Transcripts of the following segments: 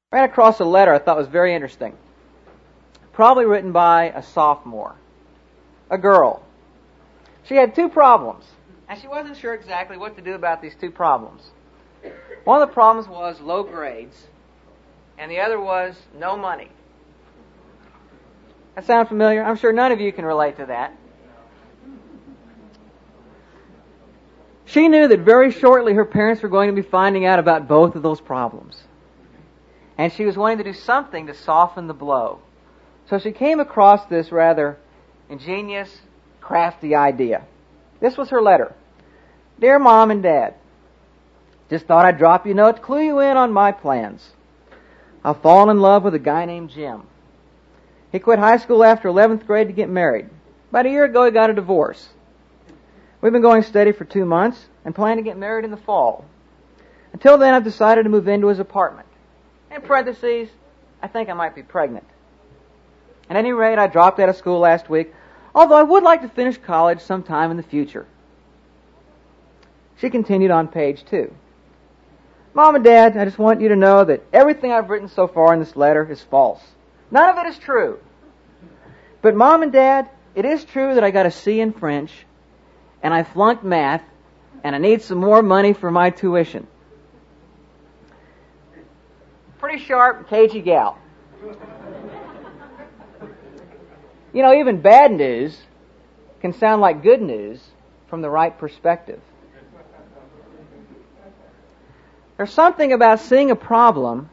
I ran across a letter I thought was very interesting. Probably written by a sophomore. A girl. She had two problems, and she wasn't sure exactly what to do about these two problems. One of the problems was low grades, and the other was no money. That sound familiar? I'm sure none of you can relate to that. She knew that very shortly her parents were going to be finding out about both of those problems. And she was wanting to do something to soften the blow. So she came across this rather ingenious, crafty idea. This was her letter. Dear Mom and Dad, just thought I'd drop you a note to clue you in on my plans. I've fallen in love with a guy named Jim. He quit high school after 11th grade to get married. About a year ago he got a divorce. We've been going steady for 2 months and plan to get married in the fall. Until then I've decided to move into his apartment. In parentheses, I think I might be pregnant. At any rate, I dropped out of school last week, although I would like to finish college sometime in the future. She continued on page 2. Mom and Dad, I just want you to know that everything I've written so far in this letter is false. None of it is true. But Mom and Dad, it is true that I got a C in French, and I flunked math, and I need some more money for my tuition. Pretty sharp, cagey gal. You know, even bad news can sound like good news from the right perspective. There's something about seeing a problem.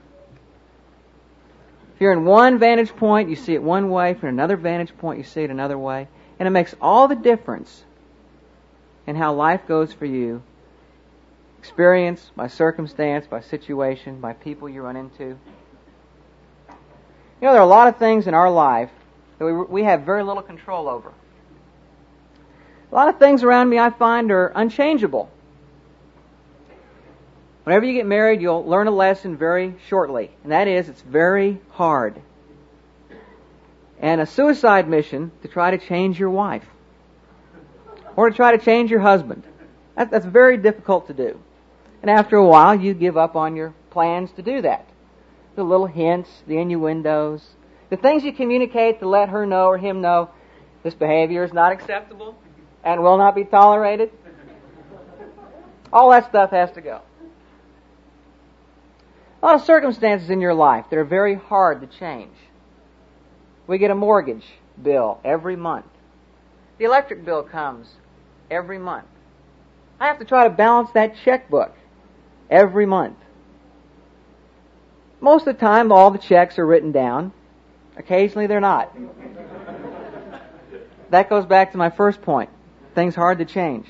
If you're in one vantage point, you see it one way. From another vantage point, you see it another way. And it makes all the difference in how life goes for you. Experience, by circumstance, by situation, by people you run into. You know, there are a lot of things in our life that we have very little control over. A lot of things around me I find are unchangeable. Whenever you get married, you'll learn a lesson very shortly, and that is it's very hard. And a suicide mission to try to change your wife or to try to change your husband, that's very difficult to do. And after a while, you give up on your plans to do that. The little hints, the innuendos, the things you communicate to let her know or him know this behavior is not acceptable and will not be tolerated. All that stuff has to go. A lot of circumstances in your life that are very hard to change. We get a mortgage bill every month. The electric bill comes every month. I have to try to balance that checkbook every month. Most of the time, all the checks are written down. Occasionally, they're not. That goes back to my first point. Things hard to change.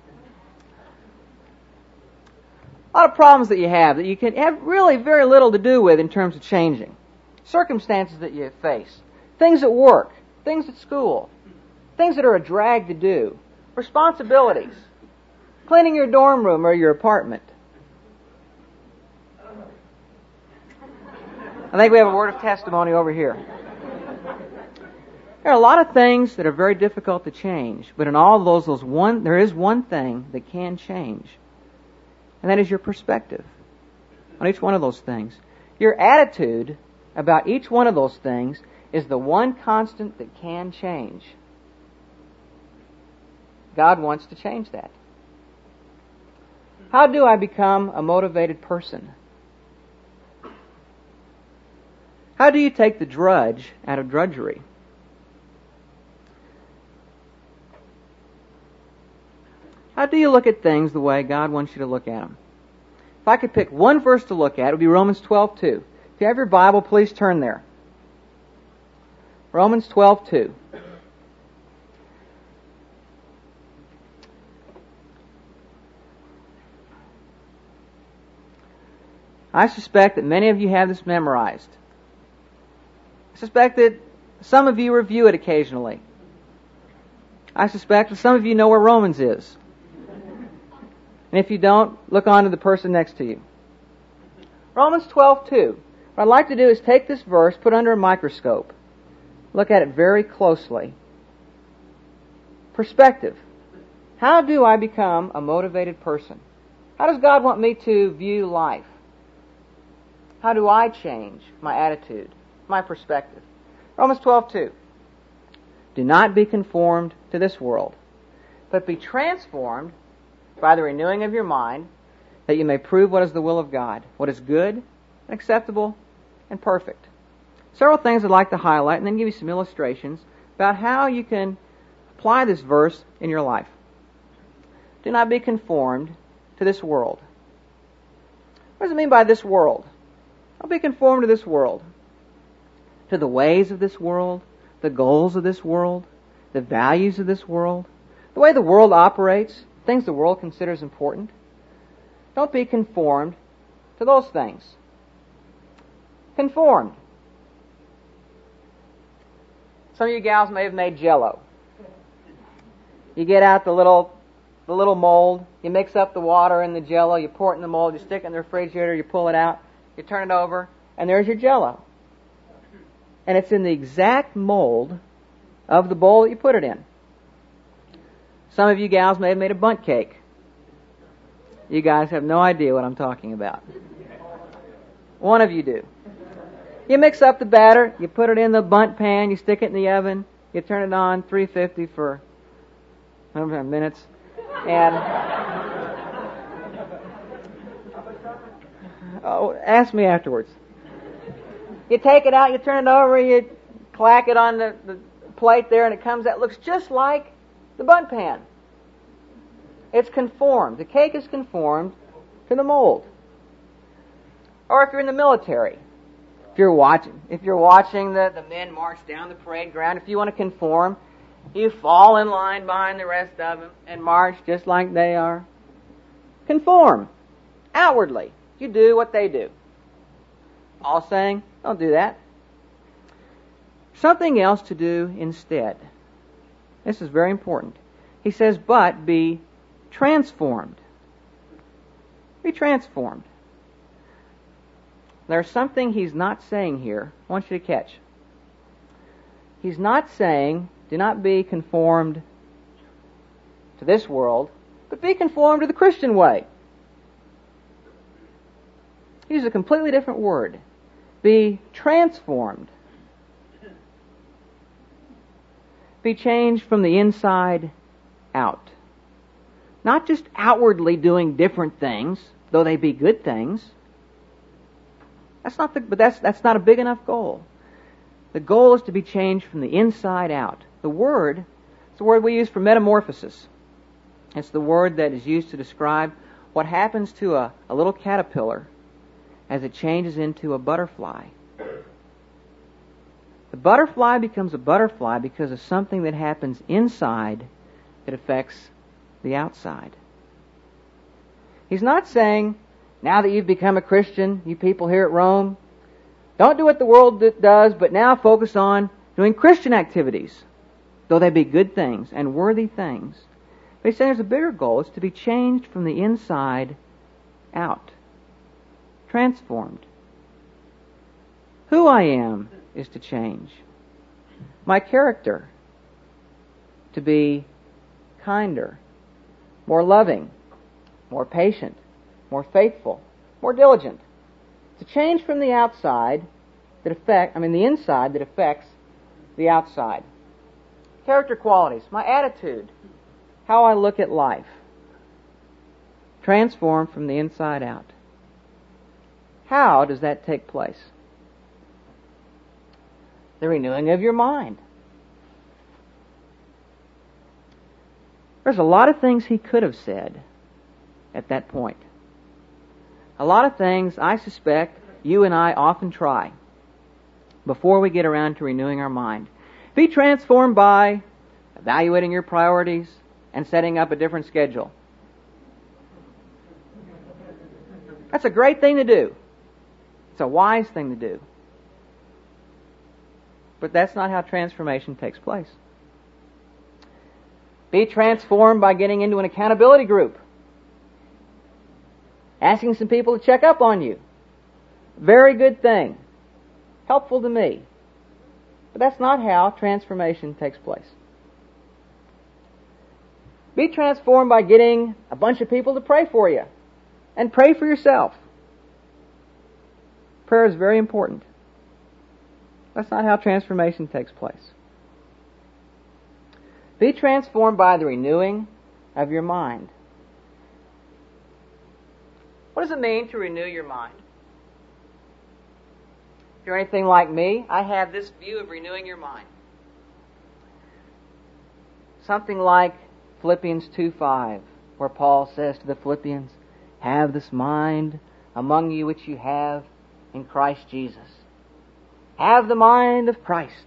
A lot of problems that you have that you can have really very little to do with in terms of changing. Circumstances that you face. Things at work. Things at school. Things that are a drag to do. Responsibilities. Cleaning your dorm room or your apartment. I think we have a word of testimony over here. There are a lot of things that are very difficult to change, but in all of those there is one thing that can change. And that is your perspective on each one of those things. Your attitude about each one of those things is the one constant that can change. God wants to change that. How do I become a motivated person? How do you take the drudge out of drudgery? How do you look at things the way God wants you to look at them? If I could pick one verse to look at, it would be Romans 12:2. If you have your Bible, please turn there. Romans 12:2. I suspect that many of you have this memorized. I suspect that some of you review it occasionally. I suspect that some of you know where Romans is. And if you don't, look on to the person next to you. Romans 12:2. What I'd like to do is take this verse, put it under a microscope, look at it very closely. Perspective. How do I become a motivated person? How does God want me to view life? How do I change my attitude, my perspective? Romans 12:2. Do not be conformed to this world, but be transformed by the renewing of your mind, that you may prove what is the will of God, what is good, and acceptable, and perfect. Several things I'd like to highlight and then give you some illustrations about how you can apply this verse in your life. Do not be conformed to this world. What does it mean by this world? Don't be conformed to this world, to the ways of this world, the goals of this world, the values of this world, the way the world operates, things the world considers important. Don't be conformed to those things. Conformed. Some of you gals may have made Jell-O. You get out the little mold, you mix up the water and the Jell-O, you pour it in the mold, you stick it in the refrigerator, you pull it out, you turn it over, and there's your Jell-O. And it's in the exact mold of the bowl that you put it in. Some of you gals may have made a bundt cake. You guys have no idea what I'm talking about. One of you do. You mix up the batter, you put it in the bundt pan, you stick it in the oven, you turn it on 350 for minutes, and ask me afterwards. You take it out, you turn it over, you clack it on the plate there, and it comes out. It looks just like the bundt pan. It's conformed. The cake is conformed to the mold. Or if you're in the military, if you're watching the men march down the parade ground, if you want to conform, you fall in line behind the rest of them and march just like they are. Conform. Outwardly. You do what they do. All saying, don't do that. Something else to do instead. This is very important. He says, but be transformed. Be transformed. There's something he's not saying here. I want you to catch. He's not saying, do not be conformed to this world, but be conformed to the Christian way. He uses a completely different word. Be transformed. Be changed from the inside out. Not just outwardly doing different things, though they be good things. That's not a big enough goal. The goal is to be changed from the inside out. The word, it's the word we use for metamorphosis. It's the word that is used to describe what happens to a little caterpillar as it changes into a butterfly. The butterfly becomes a butterfly because of something that happens inside that affects the outside. He's not saying, now that you've become a Christian, you people here at Rome, don't do what the world does, but now focus on doing Christian activities, though they be good things and worthy things. But he's saying there's a bigger goal. It's to be changed from the inside out. Transformed. Who I am is to change. My character to be kinder, more loving, more patient, more faithful, more diligent. To change from the outside the inside that affects the outside. Character qualities, my attitude, how I look at life. Transformed from the inside out. How does that take place? The renewing of your mind. There's a lot of things he could have said at that point. A lot of things I suspect you and I often try before we get around to renewing our mind. Be transformed by evaluating your priorities and setting up a different schedule. That's a great thing to do. It's a wise thing to do. But that's not how transformation takes place. Be transformed by getting into an accountability group. Asking some people to check up on you. Very good thing. Helpful to me. But that's not how transformation takes place. Be transformed by getting a bunch of people to pray for you. And pray for yourself. Prayer is very important. That's not how transformation takes place. Be transformed by the renewing of your mind. What does it mean to renew your mind? If you're anything like me, I have this view of renewing your mind. Something like Philippians 2:5, where Paul says to the Philippians, "Have this mind among you which you have in Christ Jesus." Have the mind of Christ.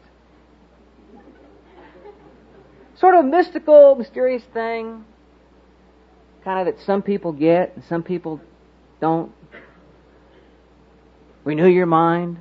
Sort of mystical, mysterious thing, kind of that some people get and some people don't. Renew your mind.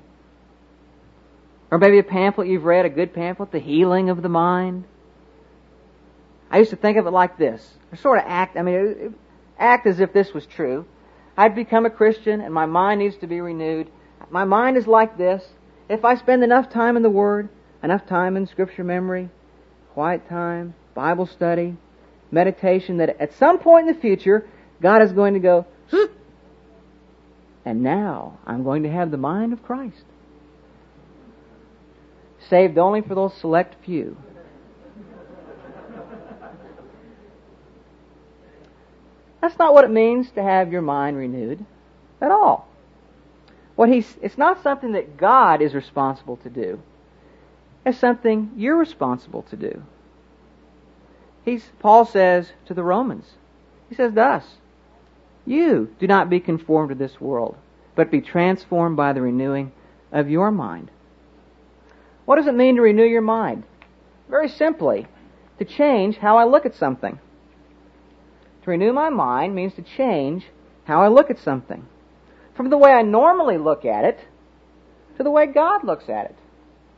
Or maybe a pamphlet you've read, a good pamphlet, The Healing of the Mind. I used to think of it like this. Or sort of act as if this was true. I'd become a Christian and my mind needs to be renewed. My mind is like this. If I spend enough time in the Word, enough time in Scripture memory, quiet time, Bible study, meditation, that at some point in the future, God is going to go, and now I'm going to have the mind of Christ. Saved only for those select few. That's not what it means to have your mind renewed at all. It's not something that God is responsible to do. It's something you're responsible to do. Paul says to the Romans, he says to us, "You do not be conformed to this world, but be transformed by the renewing of your mind." What does it mean to renew your mind? Very simply, to change how I look at something. To renew my mind means to change how I look at something. From the way I normally look at it to the way God looks at it.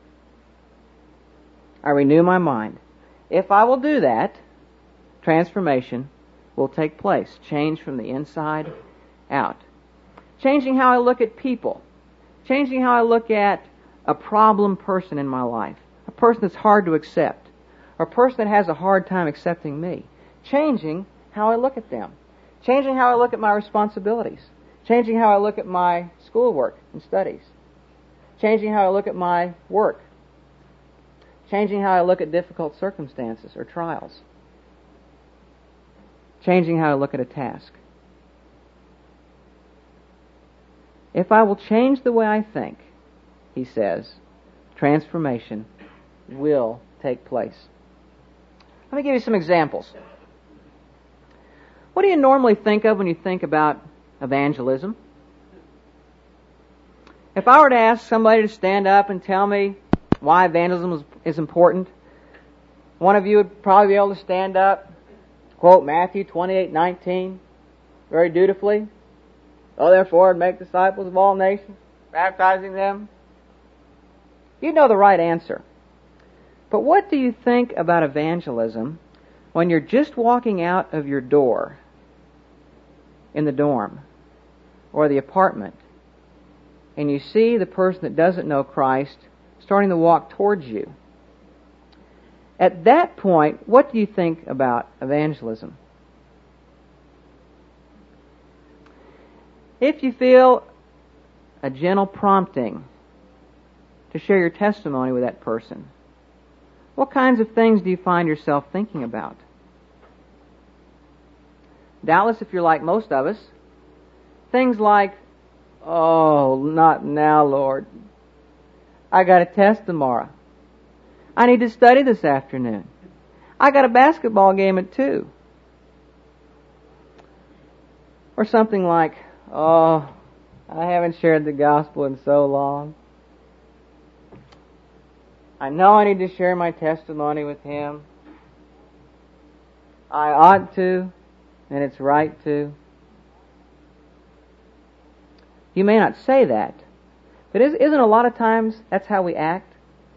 I renew my mind. If I will do that, transformation will take place. Change from the inside out. Changing how I look at people. Changing how I look at a problem person in my life. A person that's hard to accept. Or a person that has a hard time accepting me. Changing how I look at them. Changing how I look at my responsibilities. Changing how I look at my schoolwork and studies. Changing how I look at my work. Changing how I look at difficult circumstances or trials. Changing how I look at a task. If I will change the way I think, he says, transformation will take place. Let me give you some examples. What do you normally think of when you think about evangelism? If I were to ask somebody to stand up and tell me why evangelism is important, one of you would probably be able to stand up, quote Matthew 28:19, very dutifully. "Go therefore and make disciples of all nations, baptizing them." You know the right answer. But what do you think about evangelism when you're just walking out of your door in the dorm or the apartment and you see the person that doesn't know Christ starting to walk towards you? At that point, what do you think about evangelism? If you feel a gentle prompting to share your testimony with that person, what kinds of things do you find yourself thinking about? Doubtless, if you're like most of us, things like, "Oh, not now, Lord. I got a test tomorrow. I need to study this afternoon. I got a basketball game at 2. Or something like, "Oh, I haven't shared the gospel in so long. I know I need to share my testimony with him. I ought to, and it's right to." You may not say that, but isn't a lot of times that's how we act?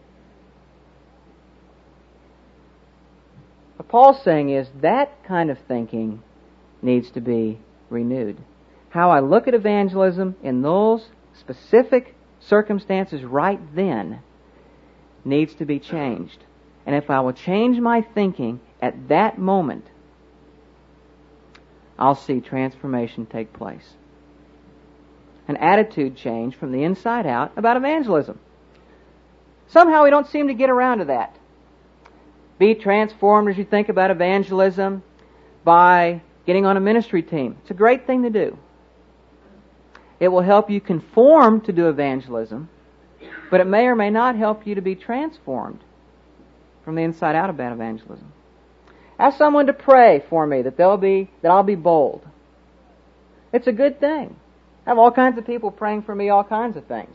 What Paul's saying is that kind of thinking needs to be renewed. How I look at evangelism in those specific circumstances right then needs to be changed. And if I will change my thinking at that moment, I'll see transformation take place. an attitude change from the inside out about evangelism. Somehow we don't seem to get around to that. Be transformed as you think about evangelism by getting on a ministry team. It's a great thing to do. It will help you conform to do evangelism, but it may or may not help you to be transformed from the inside out about evangelism. Ask someone to pray for me that I'll be bold. It's a good thing. I have all kinds of people praying for me all kinds of things.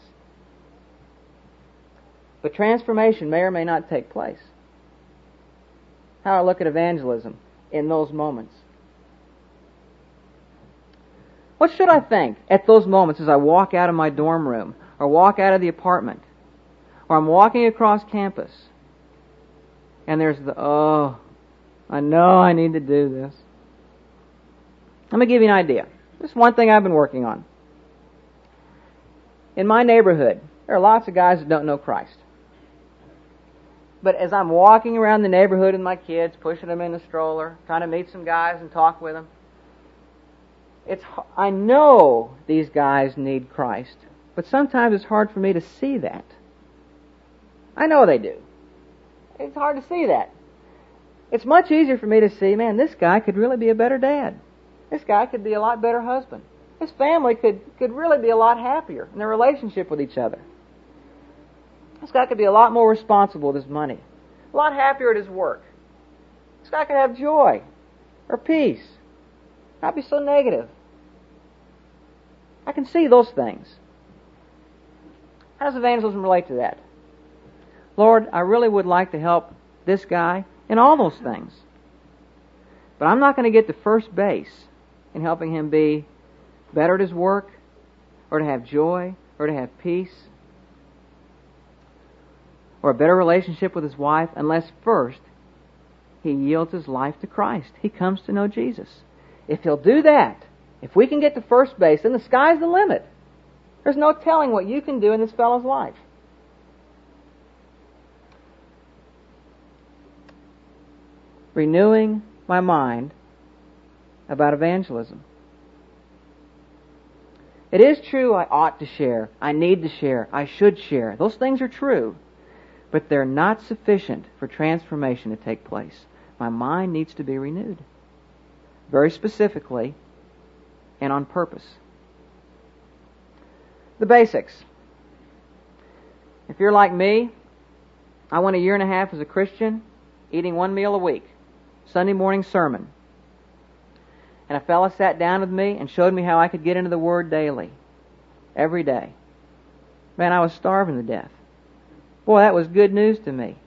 But transformation may or may not take place. How I look at evangelism in those moments. What should I think at those moments as I walk out of my dorm room, or walk out of the apartment, or I'm walking across campus, and there's I know I need to do this. Let me give you an idea. This is one thing I've been working on. In my neighborhood, there are lots of guys that don't know Christ. But as I'm walking around the neighborhood with my kids, pushing them in the stroller, trying to meet some guys and talk with them, I know these guys need Christ, but sometimes it's hard for me to see that. I know they do. It's hard to see that. It's much easier for me to see, man, this guy could really be a better dad. This guy could be a lot better husband. His family could really be a lot happier in their relationship with each other. This guy could be a lot more responsible with his money, a lot happier at his work. This guy could have joy or peace, not be so negative. I can see those things. How does evangelism relate to that? Lord, I really would like to help this guy in all those things. But I'm not going to get to first base in helping him be better at his work, or to have joy, or to have peace, or a better relationship with his wife, unless first he yields his life to Christ. He comes to know Jesus. If he'll do that, if we can get to first base, then the sky's the limit. There's no telling what you can do in this fellow's life. Renewing my mind about evangelism. It is true I ought to share, I need to share, I should share. Those things are true, but they're not sufficient for transformation to take place. My mind needs to be renewed, very specifically and on purpose. The basics. If you're like me, I went a year and a half as a Christian, eating one meal a week, Sunday morning sermon. And a fellow sat down with me and showed me how I could get into the Word daily, every day. Man, I was starving to death. Boy, that was good news to me.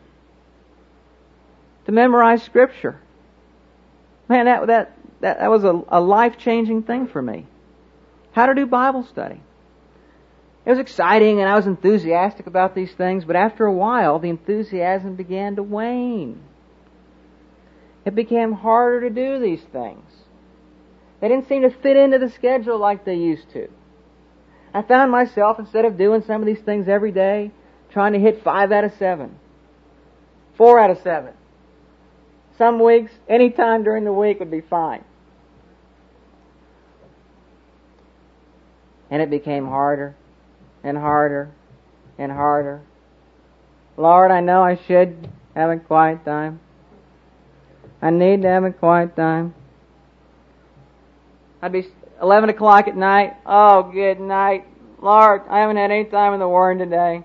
To memorize Scripture. Man, that was a life-changing thing for me. How to do Bible study. It was exciting and I was enthusiastic about these things, but after a while, the enthusiasm began to wane. It became harder to do these things. They didn't seem to fit into the schedule like they used to. I found myself, instead of doing some of these things every day, trying to hit 5 out of 7. 4 out of 7. Some weeks, any time during the week would be fine. And it became harder and harder and harder. Lord, I know I should have a quiet time. I need to have a quiet time. I'd be 11 o'clock at night. Oh, good night. Lord, I haven't had any time in the Word today.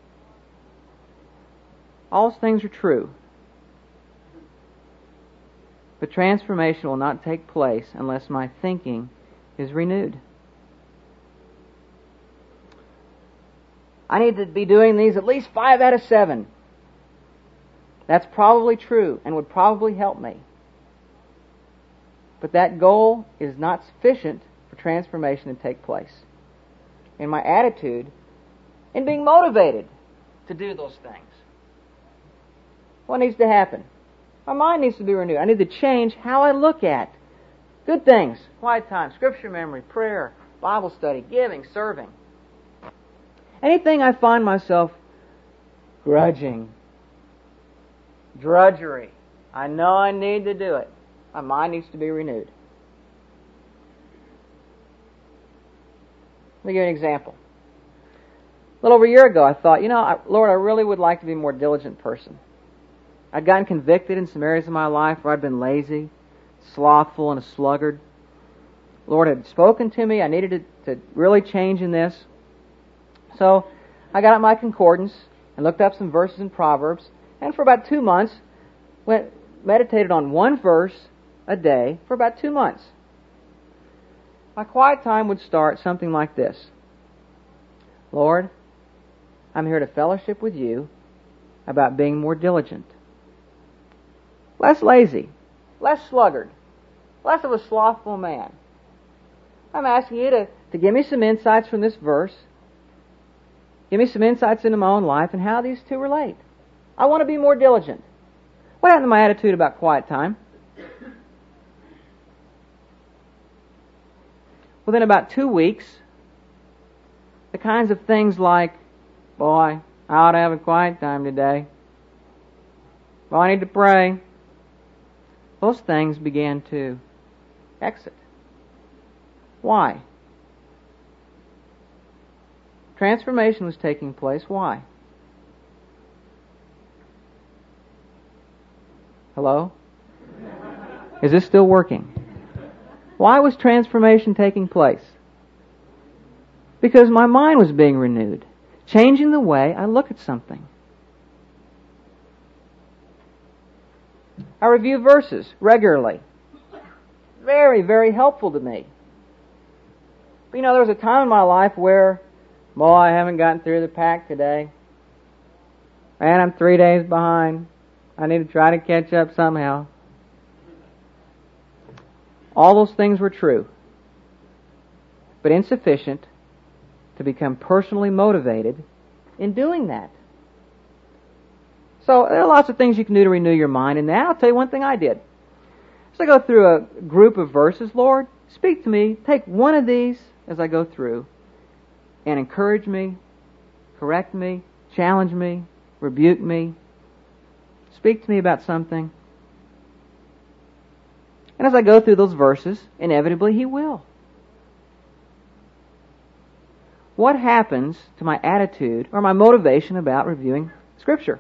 All those things are true. But transformation will not take place unless my thinking is renewed. I need to be doing these at least 5 out of 7. That's probably true and would probably help me. But that goal is not sufficient for transformation to take place. In my attitude, in being motivated to do those things. What needs to happen? My mind needs to be renewed. I need to change how I look at good things. Quiet time, Scripture memory, prayer, Bible study, giving, serving. Anything I find myself grudging, drudgery, I know I need to do it. My mind needs to be renewed. Let me give you an example. A little over a year ago, I thought, Lord, I really would like to be a more diligent person. I'd gotten convicted in some areas of my life where I'd been lazy, slothful, and a sluggard. The Lord had spoken to me. I needed to really change in this. So I got out my concordance and looked up some verses in Proverbs, and for about 2 months, meditated on one verse a day for about 2 months. My quiet time would start something like this. Lord, I'm here to fellowship with you about being more diligent. Less lazy, less sluggard, less of a slothful man. I'm asking you to give me some insights from this verse. Give me some insights into my own life and how these two relate. I want to be more diligent. What happened to my attitude about quiet time? Within about 2 weeks, the kinds of things like, boy, I ought to have a quiet time today. Boy, I need to pray. Those things began to exit. Why? Transformation was taking place. Why? Hello? Is this still working? Why was transformation taking place? Because my mind was being renewed, changing the way I look at something. I review verses regularly. Very, very helpful to me. But there was a time in my life where, boy, I haven't gotten through the pack today. Man, I'm 3 days behind. I need to try to catch up somehow. All those things were true, but insufficient to become personally motivated in doing that. So there are lots of things you can do to renew your mind, and now I'll tell you one thing I did. As I go through a group of verses, Lord, speak to me, take one of these as I go through, and encourage me, correct me, challenge me, rebuke me, speak to me about something. And as I go through those verses, inevitably He will. What happens to my attitude or my motivation about reviewing Scripture?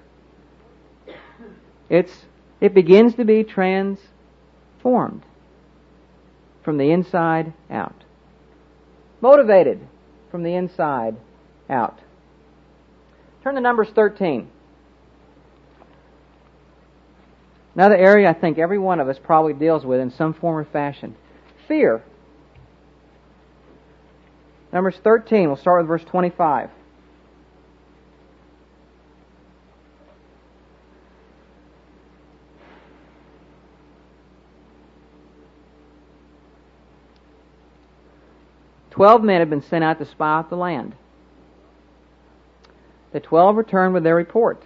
It begins to be transformed from the inside out. Motivated from the inside out. Turn to Numbers 13. Another area I think every one of us probably deals with in some form or fashion. Fear. Numbers 13, we'll start with verse 25. "12 men had been sent out to spy out the land. The 12 returned with their report."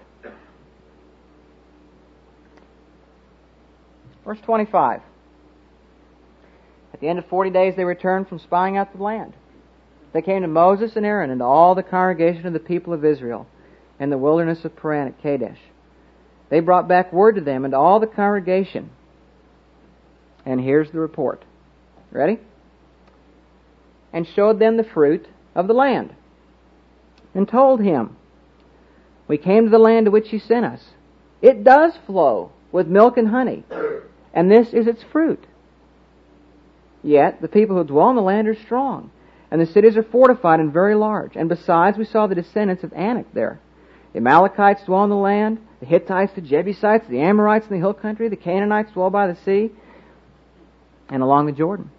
Verse 25. "At the end of 40 days they returned from spying out the land. They came to Moses and Aaron and to all the congregation of the people of Israel in the wilderness of Paran at Kadesh. They brought back word to them and to all the congregation." And here's the report. Ready? "And showed them the fruit of the land, and told him, 'We came to the land to which you sent us. It does flow with milk and honey, and this is its fruit. Yet the people who dwell in the land are strong, and the cities are fortified and very large. And besides, we saw the descendants of Anak there. The Amalekites dwell in the land, the Hittites, the Jebusites, the Amorites in the hill country, the Canaanites dwell by the sea, and along the Jordan.'"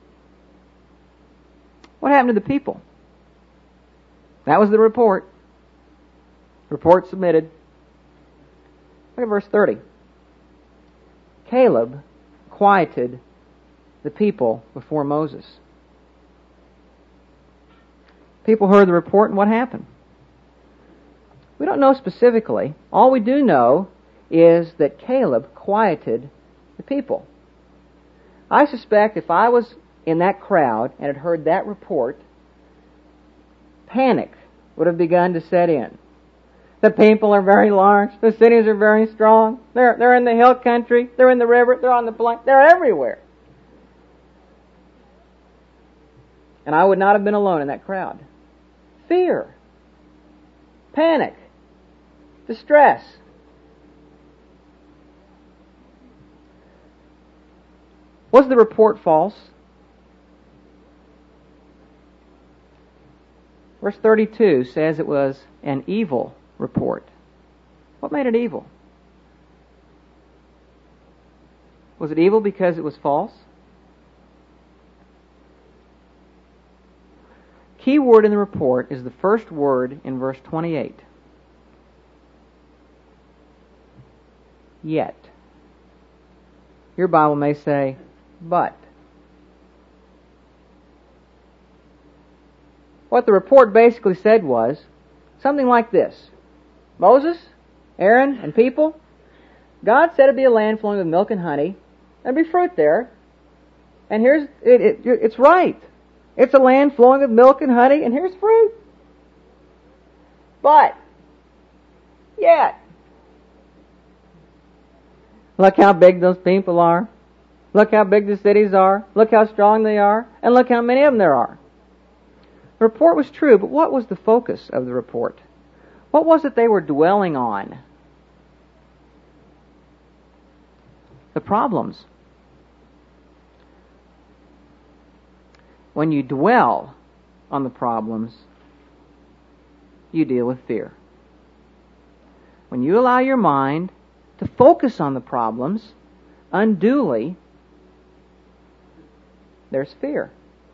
What happened to the people? That was the report. Report submitted. Look at verse 30. "Caleb quieted the people before Moses." People heard the report, and what happened? We don't know specifically. All we do know is that Caleb quieted the people. I suspect if I was in that crowd and had heard that report, panic would have begun to set in. The people are very large. The cities are very strong. They're in the hill country. They're in the river. They're on the plain. They're everywhere. And I would not have been alone in that crowd. fear, panic, distress. Was the report false? Verse 32 says it was an evil report. What made it evil? Was it evil because it was false? Key word in the report is the first word in verse 28. Yet. Your Bible may say, but. What the report basically said was something like this. Moses, Aaron, and people, God said it'd be a land flowing with milk and honey. There'd be fruit there. And it's right. It's a land flowing with milk and honey, and here's fruit. But, yet, look how big those people are. Look how big the cities are. Look how strong they are. And look how many of them there are. The report was true, but what was the focus of the report? What was it they were dwelling on? The problems. When you dwell on the problems, you deal with fear. When you allow your mind to focus on the problems unduly, there's fear.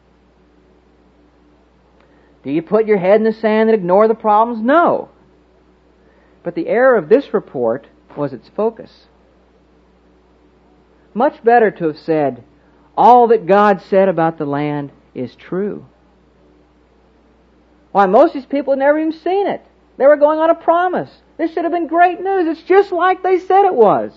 Do you put your head in the sand and ignore the problems? No. But the error of this report was its focus. Much better to have said, all that God said about the land is true. Why, most of these people had never even seen it. They were going on a promise. This should have been great news. It's just like they said it was.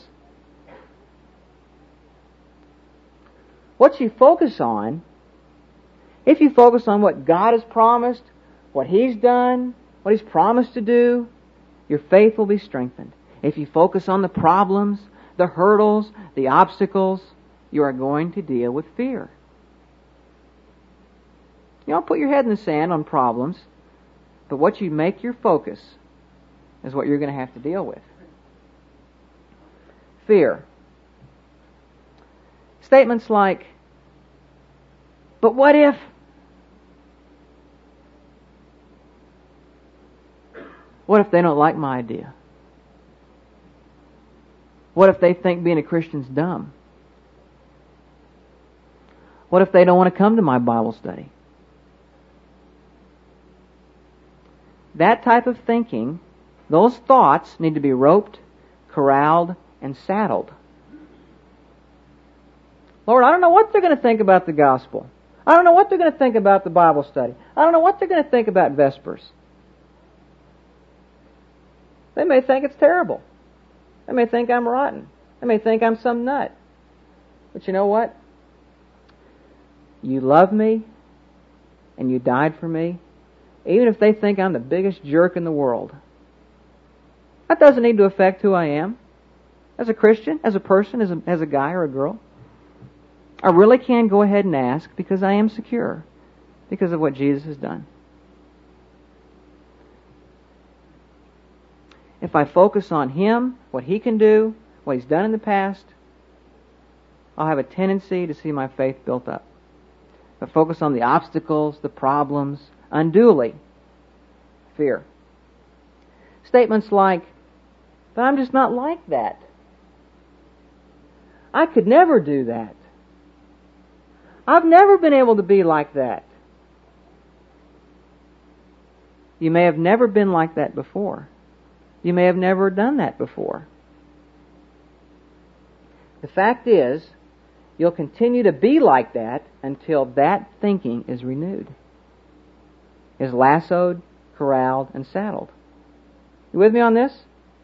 What you focus on, if you focus on what God has promised, what He's done, what He's promised to do, your faith will be strengthened. If you focus on the problems, the hurdles, the obstacles, you are going to deal with fear. You don't put your head in the sand on problems, but what you make your focus is what you're going to have to deal with. Fear. Statements like, but what if? What if they don't like my idea? What if they think being a Christian's dumb? What if they don't want to come to my Bible study? That type of thinking, those thoughts need to be roped, corralled, and saddled. Lord, I don't know what they're going to think about the gospel. I don't know what they're going to think about the Bible study. I don't know what they're going to think about Vespers. They may think it's terrible. They may think I'm rotten. They may think I'm some nut. But you know what? You love me, and you died for me, even if they think I'm the biggest jerk in the world. That doesn't need to affect who I am as a Christian, as a person, as a guy or a girl. I really can go ahead and ask because I am secure because of what Jesus has done. If I focus on Him, what He can do, what He's done in the past, I'll have a tendency to see my faith built up. If I focus on the obstacles, the problems, unduly, fear. Statements like, but I'm just not like that. I could never do that. I've never been able to be like that. You may have never been like that before. You may have never done that before. The fact is, you'll continue to be like that until that thinking is renewed, is lassoed, corralled, and saddled. You with me on this?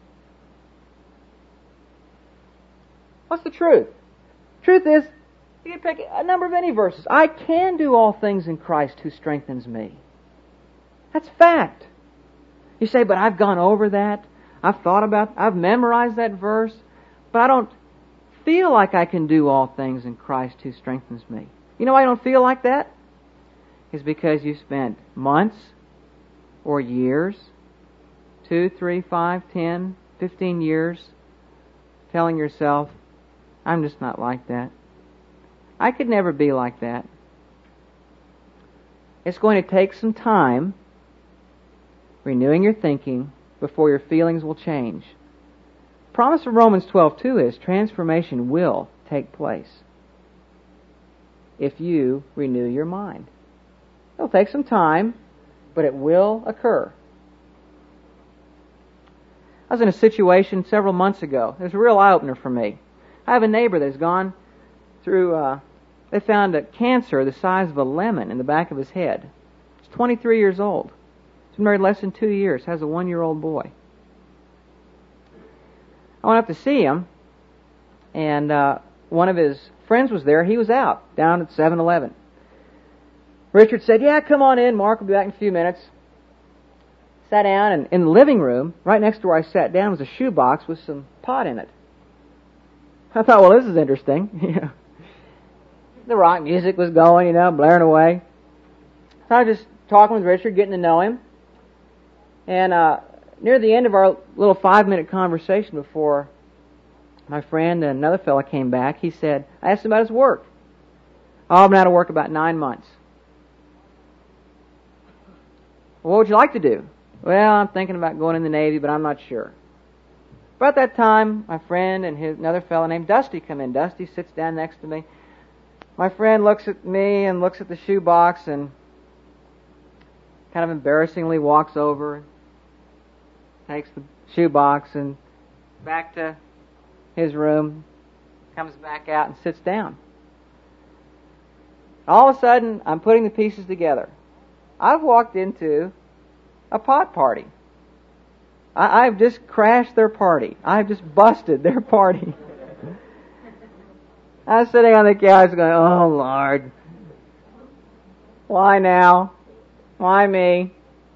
What's the truth? Truth is, you can pick a number of any verses. I can do all things in Christ who strengthens me. That's fact. You say, but I've gone over that. I've memorized that verse, but I don't feel like I can do all things in Christ who strengthens me. You know why I don't feel like that? It's because you spent months, or years, 2, 3, 5, 10, 15 years, telling yourself, I'm just not like that. I could never be like that. It's going to take some time renewing your thinking before your feelings will change. The promise of Romans 12:2 is transformation will take place if you renew your mind. It'll take some time, but it will occur. I was in a situation several months ago. It was a real eye-opener for me. I have a neighbor that's gone through, they found a cancer the size of a lemon in the back of his head. He's 23 years old. He's been married less than 2 years, has a 1-year-old boy. I went up to see him, and one of his friends was there. He was out, down at 7-Eleven. Richard said, yeah, come on in. Mark will be back in a few minutes. Sat down, and in the living room, right next to where I sat down, was a shoebox with some pot in it. I thought, well, this is interesting. The rock music was going, blaring away. So I was just talking with Richard, getting to know him. And near the end of our little 5-minute conversation before my friend and another fellow came back, he said, I asked him about his work. Oh, I've been out of work about 9 months. Well, what would you like to do? Well, I'm thinking about going in the Navy, but I'm not sure. About that time, my friend and another fellow named Dusty come in. Dusty sits down next to me. My friend looks at me and looks at the shoebox and kind of embarrassingly walks over, takes the shoebox and back to his room, comes back out and sits down. All of a sudden, I'm putting the pieces together. I've walked into a pot party. I've just crashed their party. I've just busted their party. I was sitting on the couch going, oh, Lord. Why now? Why me?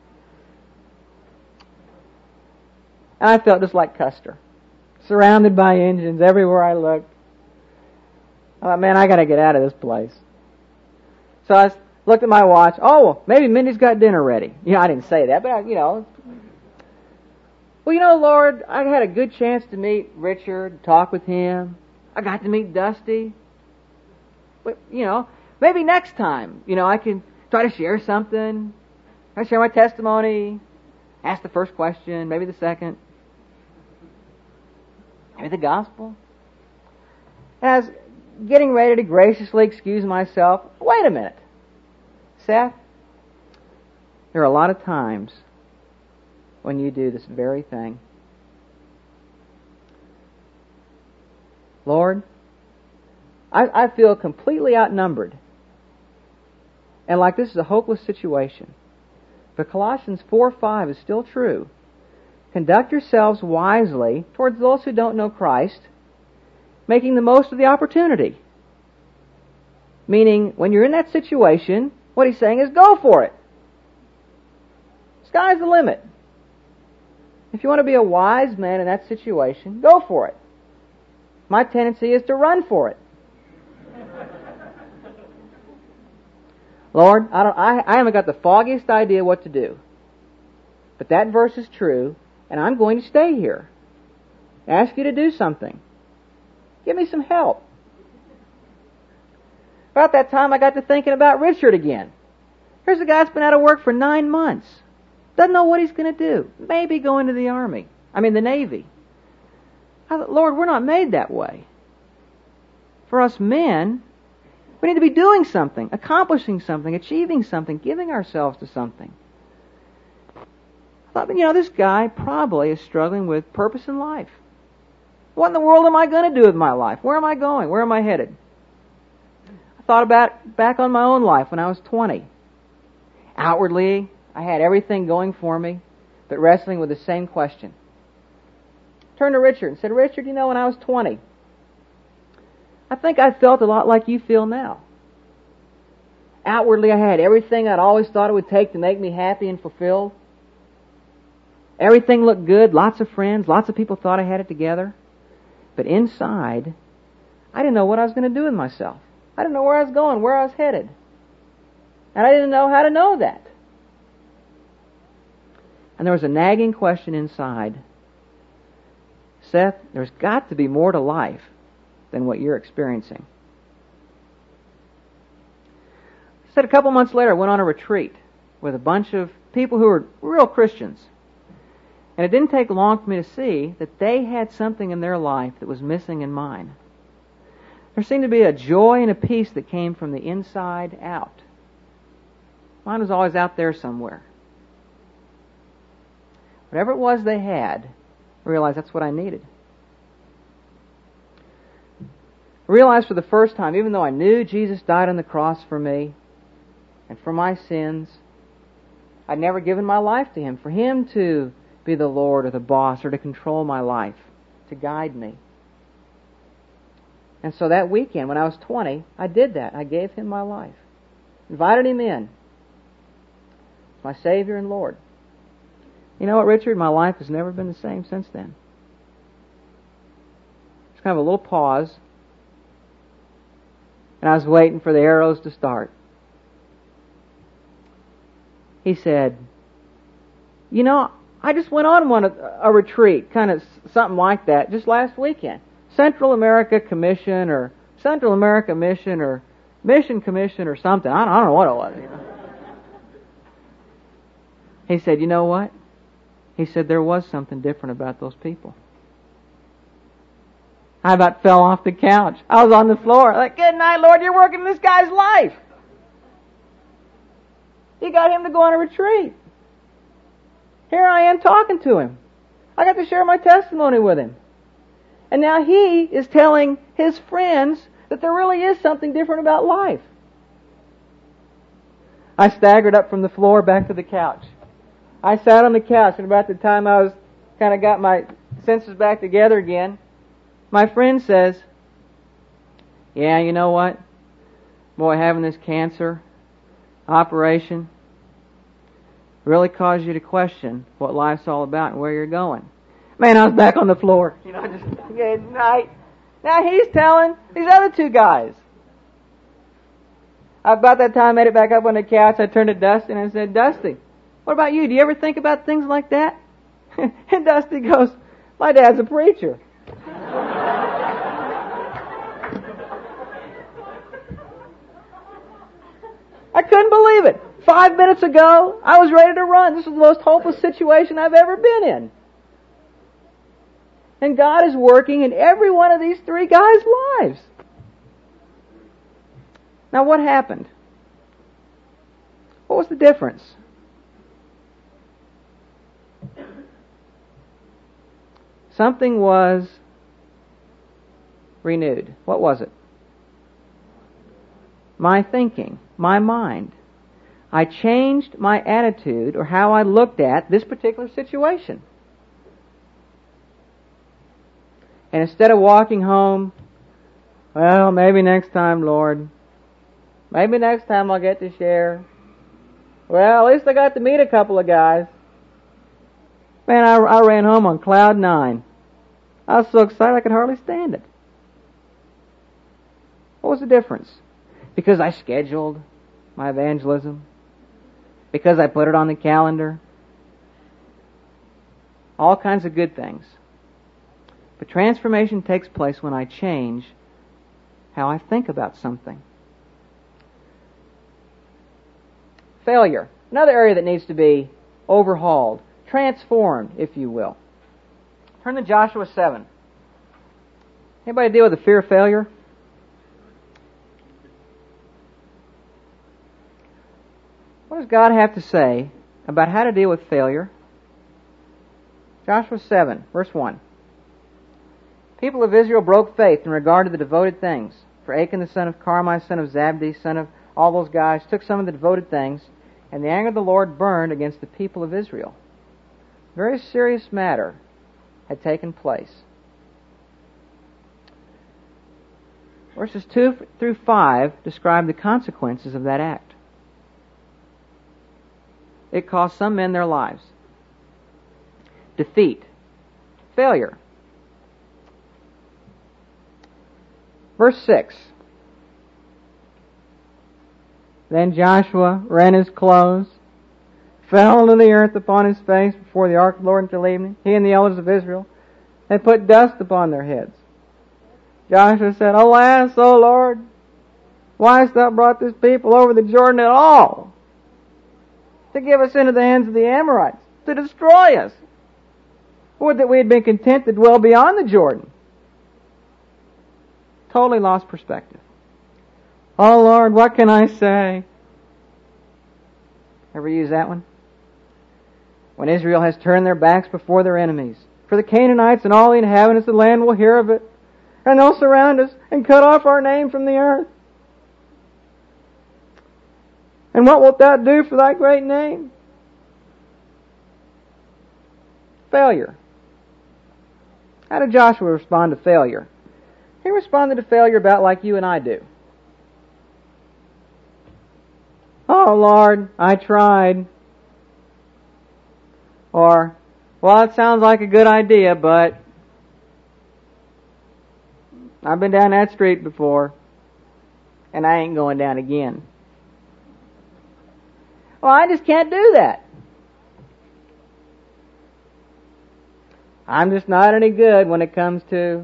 And I felt just like Custer. Surrounded by engines everywhere I looked. I thought, man, I got to get out of this place. So I looked at my watch. Oh, well, maybe Mindy's got dinner ready. I didn't say that, but, Well, Lord, I had a good chance to meet Richard, talk with him. I got to meet Dusty. But, maybe next time, I can try to share something. I share my testimony, ask the first question, maybe the second. Maybe the gospel. And I was getting ready to graciously excuse myself. Wait a minute. Seth, there are a lot of times when you do this very thing. Lord, I feel completely outnumbered. And like this is a hopeless situation. But Colossians 4:5 is still true. Conduct yourselves wisely towards those who don't know Christ, making the most of the opportunity. Meaning, when you're in that situation, what he's saying is go for it. Sky's the limit. If you want to be a wise man in that situation, go for it. My tendency is to run for it. Lord, I haven't got the foggiest idea what to do. But that verse is true, and I'm going to stay here. Ask you to do something. Give me some help. About that time, I got to thinking about Richard again. Here's a guy that's been out of work for 9 months. Doesn't know what he's going to do. Maybe go into the the Navy. I thought, Lord, we're not made that way. For us men, we need to be doing something, accomplishing something, achieving something, giving ourselves to something. I thought, this guy probably is struggling with purpose in life. What in the world am I going to do with my life? Where am I going? Where am I headed? I thought about back on my own life when I was 20. Outwardly, I had everything going for me, but wrestling with the same question. Turned to Richard and said, Richard, when I was 20, I think I felt a lot like you feel now. Outwardly, I had everything I'd always thought it would take to make me happy and fulfilled. Everything looked good, lots of friends, lots of people thought I had it together. But inside, I didn't know what I was going to do with myself. I didn't know where I was going, where I was headed. And I didn't know how to know that. And there was a nagging question inside. Seth, there's got to be more to life than what you're experiencing. Said a couple months later, I went on a retreat with a bunch of people who were real Christians. And it didn't take long for me to see that they had something in their life that was missing in mine. There seemed to be a joy and a peace that came from the inside out. Mine was always out there somewhere. Whatever it was they had, I realized that's what I needed. I realized for the first time, even though I knew Jesus died on the cross for me and for my sins, I'd never given my life to Him, for Him to be the Lord or the boss or to control my life, to guide me. And so that weekend, when I was 20, I did that. I gave Him my life. Invited Him in. My Savior and Lord. You know what, Richard? My life has never been the same since then. Just kind of a little pause. And I was waiting for the arrows to start. He said, you know, I just went on a retreat, kind of something like that, just last weekend. Central America Commission or Central America Mission or Mission Commission or something. I don't know what it was. You know. He said, you know what? He said, there was something different about those people. I about fell off the couch. I was on the floor. Like, good night, Lord, you're working this guy's life. You got him to go on a retreat. Here I am talking to him. I got to share my testimony with him. And now he is telling his friends that there really is something different about life. I staggered up from the floor back to the couch. I sat on the couch, and about the time I was kind of got my senses back together again, my friend says, yeah, you know what? Boy, having this cancer operation really caused you to question what life's all about and where you're going. Man, I was back on the floor. You know, just good night. Now he's telling these other two guys. About that time, I made it back up on the couch. I turned to Dusty and I said, Dusty, what about you? Do you ever think about things like that? And Dusty goes, my dad's a preacher. I couldn't believe it. 5 minutes ago, I was ready to run. This was the most hopeless situation I've ever been in. And God is working in every one of these three guys' lives. Now what happened? What was the difference? Something was renewed. What was it? My thinking, my mind. I changed my attitude or how I looked at this particular situation. And instead of walking home, well, maybe next time, Lord. Maybe next time I'll get to share. Well, at least I got to meet a couple of guys. Man, I ran home on cloud 9. I was so excited I could hardly stand it. What was the difference? Because I scheduled my evangelism? Because I put it on the calendar? All kinds of good things. But transformation takes place when I change how I think about something. Failure. Another area that needs to be overhauled. Transformed, if you will. Turn to Joshua 7. Anybody deal with the fear of failure? What does God have to say about how to deal with failure? Joshua 7, verse 1. People of Israel broke faith in regard to the devoted things. For Achan the son of Carmi, son of Zabdi, son of all those guys, took some of the devoted things, and the anger of the Lord burned against the people of Israel. A very serious matter had taken place. Verses 2 through 5 describe the consequences of that act. It cost some men their lives. Defeat. Failure. Verse 6. Then Joshua rent his clothes, fell to the earth upon his face before the ark of the Lord until evening. He and the elders of Israel, they put dust upon their heads. Joshua said, Alas, O Lord, why hast thou brought this people over the Jordan at all? To give us into the hands of the Amorites, to destroy us. Would that we had been content to dwell beyond the Jordan. Totally lost perspective. Oh Lord, what can I say? Ever use that one? When Israel has turned their backs before their enemies. For the Canaanites and all the inhabitants of the land will hear of it, and they'll surround us and cut off our name from the earth. And what wilt thou do for thy great name? Failure. How did Joshua respond to failure? He responded to failure about like you and I do. Oh Lord, I tried. Or, well, it sounds like a good idea, but I've been down that street before, and I ain't going down again. Well, I just can't do that. I'm just not any good when it comes to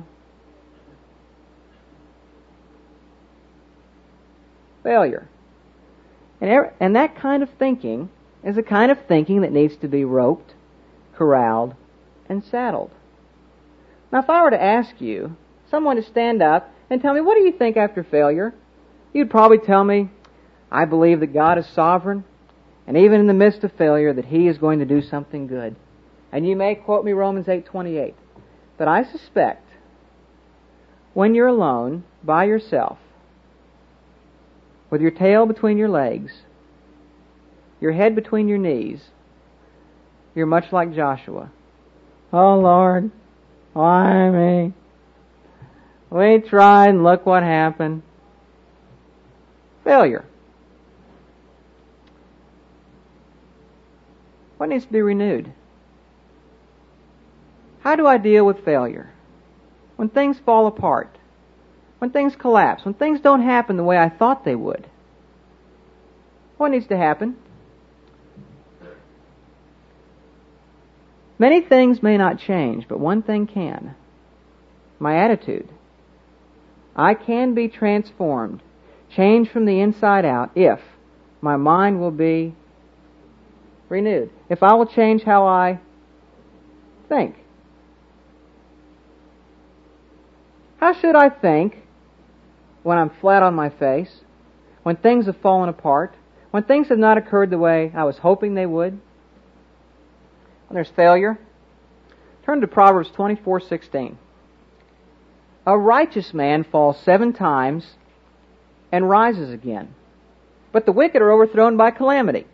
failure. And that kind of thinking is a kind of thinking that needs to be roped, corralled, and saddled. Now, if I were to ask you, someone to stand up and tell me, what do you think after failure? You'd probably tell me, I believe that God is sovereign, and even in the midst of failure, that He is going to do something good. And you may quote me Romans 8:28. But I suspect, when you're alone, by yourself, with your tail between your legs, your head between your knees, you're much like Joshua. Oh Lord, why me? We tried and look what happened. Failure. What needs to be renewed? How do I deal with failure? When things fall apart, when things collapse, when things don't happen the way I thought they would. What needs to happen? Many things may not change, but one thing can. My attitude. I can be transformed, changed from the inside out, if my mind will be renewed. If I will change how I think. How should I think when I'm flat on my face, when things have fallen apart, when things have not occurred the way I was hoping they would? When there's failure, turn to Proverbs 24:16. A righteous man falls 7 times and rises again, but the wicked are overthrown by calamity.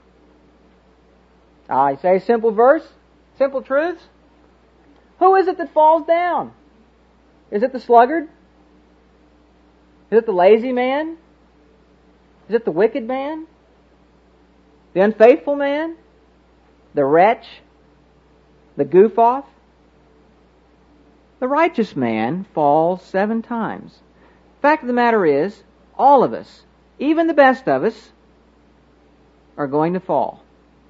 I say simple verse, simple truths. Who is it that falls down? Is it the sluggard? Is it the lazy man? Is it the wicked man? The unfaithful man? The wretch? The goof-off? The righteous man falls 7 times. Fact of the matter is, all of us, even the best of us, are going to fall.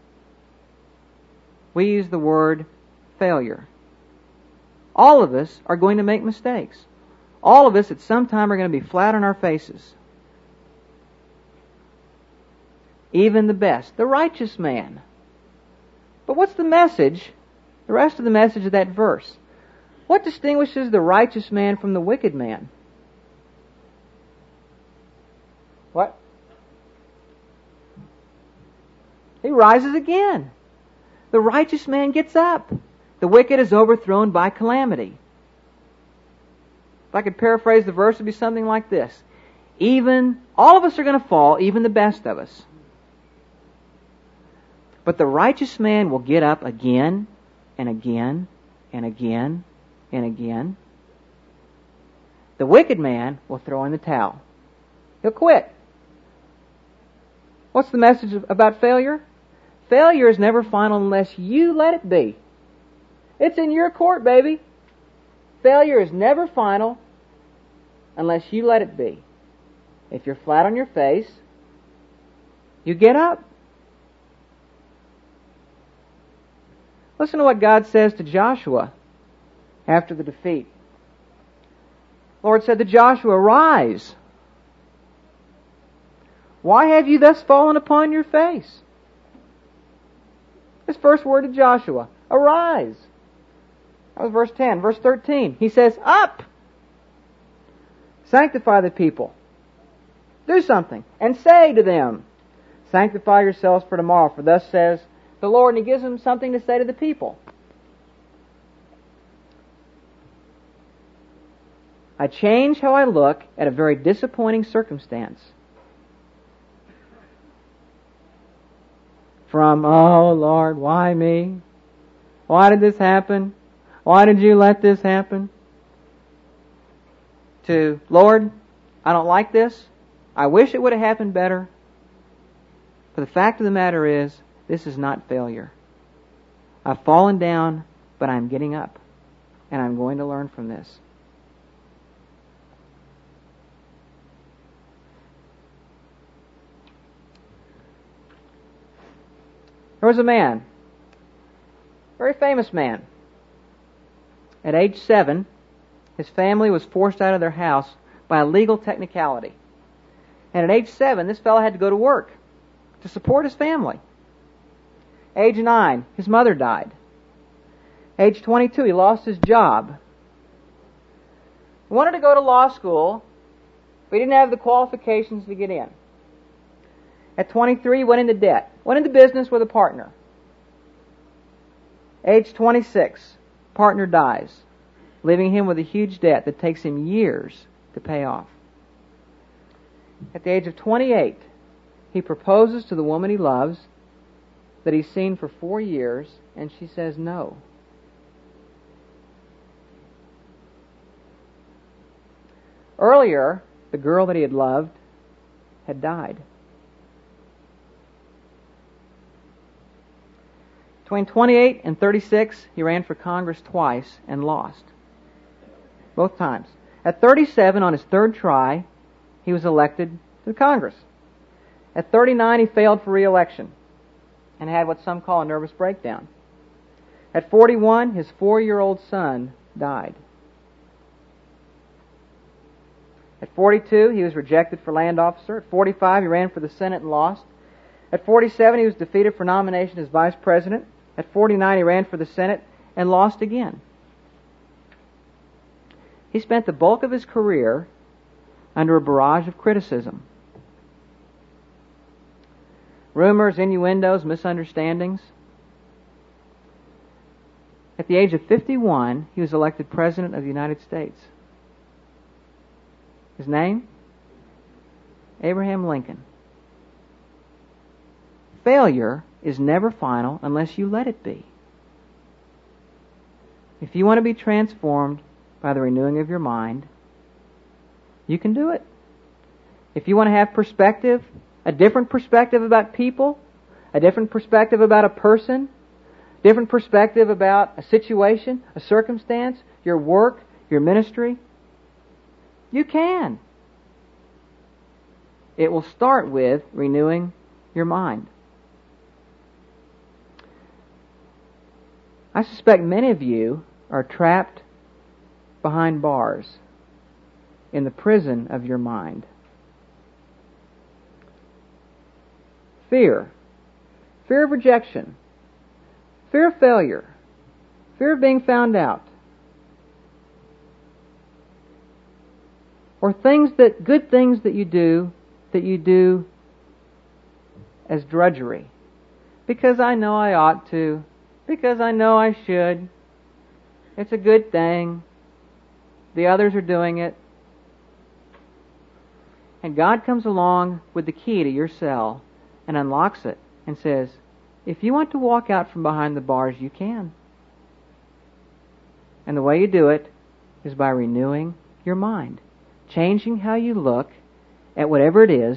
We use the word failure. All of us are going to make mistakes. All of us at some time are going to be flat on our faces. Even the best, the righteous man. But what's the message, the rest of the message of that verse? What distinguishes the righteous man from the wicked man? What? He rises again. The righteous man gets up. The wicked is overthrown by calamity. If I could paraphrase the verse, it would be something like this. All of us are going to fall, even the best of us. But the righteous man will get up again and again and again and again. The wicked man will throw in the towel. He'll quit. What's the message about failure? Failure is never final unless you let it be. It's in your court, baby. Failure is never final unless you let it be. If you're flat on your face, you get up. Listen to what God says to Joshua after the defeat. The Lord said to Joshua, "Rise. Why have you thus fallen upon your face?" His first word to Joshua, arise. That was verse 10. Verse 13, he says, up. Sanctify the people. Do something. And say to them, sanctify yourselves for tomorrow, for thus says the Lord. And he gives them something to say to the people. I change how I look at a very disappointing circumstance. From, oh Lord, why me? Why did this happen? Why did you let this happen? To, Lord, I don't like this. I wish it would have happened better. But the fact of the matter is, this is not failure. I've fallen down, but I'm getting up. And I'm going to learn from this. There was a man, very famous man. At age 7, his family was forced out of their house by a legal technicality. And at age 7, this fellow had to go to work to support his family. Age 9, his mother died. Age 22, he lost his job. He wanted to go to law school, but he didn't have the qualifications to get in. At 23, he went into debt. Went into business with a partner. Age 26, partner dies, leaving him with a huge debt that takes him years to pay off. At the age of 28, he proposes to the woman he loves that he's seen for 4 years, and she says no. Earlier, the girl that he had loved had died. Between 28 and 36, he ran for Congress twice and lost. Both times. At 37, on his third try, he was elected to Congress. At 39, he failed for re-election and had what some call a nervous breakdown. At 41, his 4-year-old son died. At 42, he was rejected for land officer. At 45, he ran for the Senate and lost. At 47, he was defeated for nomination as vice president. At 49, he ran for the Senate and lost again. He spent the bulk of his career under a barrage of criticism. Rumors, innuendos, misunderstandings. At the age of 51, he was elected President of the United States. His name? Abraham Lincoln. Failure is never final unless you let it be. If you want to be transformed by the renewing of your mind, you can do it. If you want to have perspective, a different perspective about people, a different perspective about a person, different perspective about a situation, a circumstance, your work, your ministry, you can. It will start with renewing your mind. I suspect many of you are trapped behind bars in the prison of your mind. Fear. Fear of rejection. Fear of failure. Fear of being found out. Or good things that you do as drudgery. Because I know I ought to. Because I know I should. It's a good thing. The others are doing it. And God comes along with the key to your cell and unlocks it and says, if you want to walk out from behind the bars, you can. And the way you do it is by renewing your mind. Changing how you look at whatever it is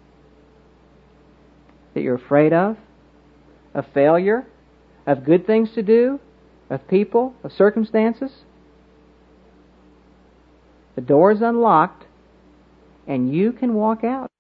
that you're afraid of failure, of good things to do, of people, of circumstances. The door is unlocked, and you can walk out.